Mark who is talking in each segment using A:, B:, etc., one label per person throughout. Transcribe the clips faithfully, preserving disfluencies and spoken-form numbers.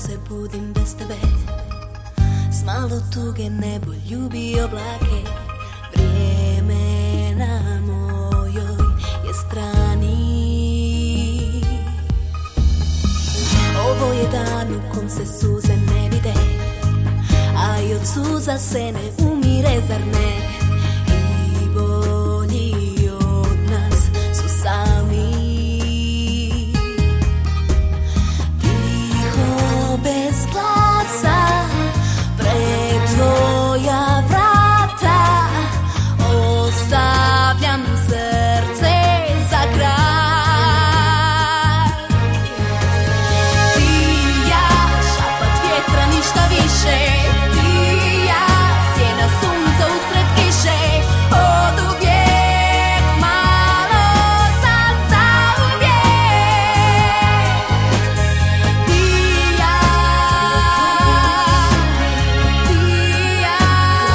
A: sunce budim bez tebe. S malo tuge nebo ljubi oblake. Vrijeme na mojoj je strani. Ovo je dan u kom se suze ne vide, a i od suza se ne umire, zar ne? I bolji od nas su sami. Tiho bez glasa pred tvoja vrata ostavljam srce za kraj. Ti i ja, šapat vjetra, ništa više. Ti i ja, sjena sunca usred kiše. Oduvijek malo za zauvijek. Ti i ja, ti i ja,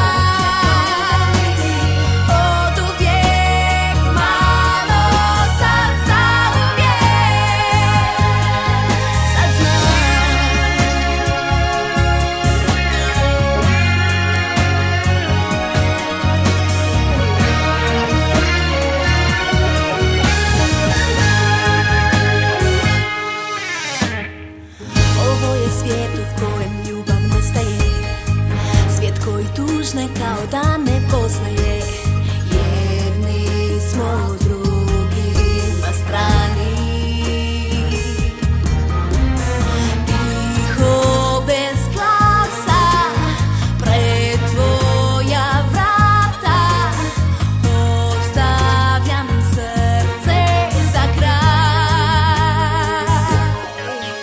A: oduvijek malo za zauvijek. Sad znam. Ovo je svijet u kojem ljubav nestaje, svijet koji tužne kao da ne poznaje. Jedni smo drugima strani. Tiho bez glasa pred tvoja vrata ostavljam srce za kraj.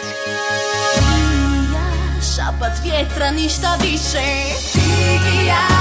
A: Ti i ja, šapat vjetra, ništa više. Ti i ja,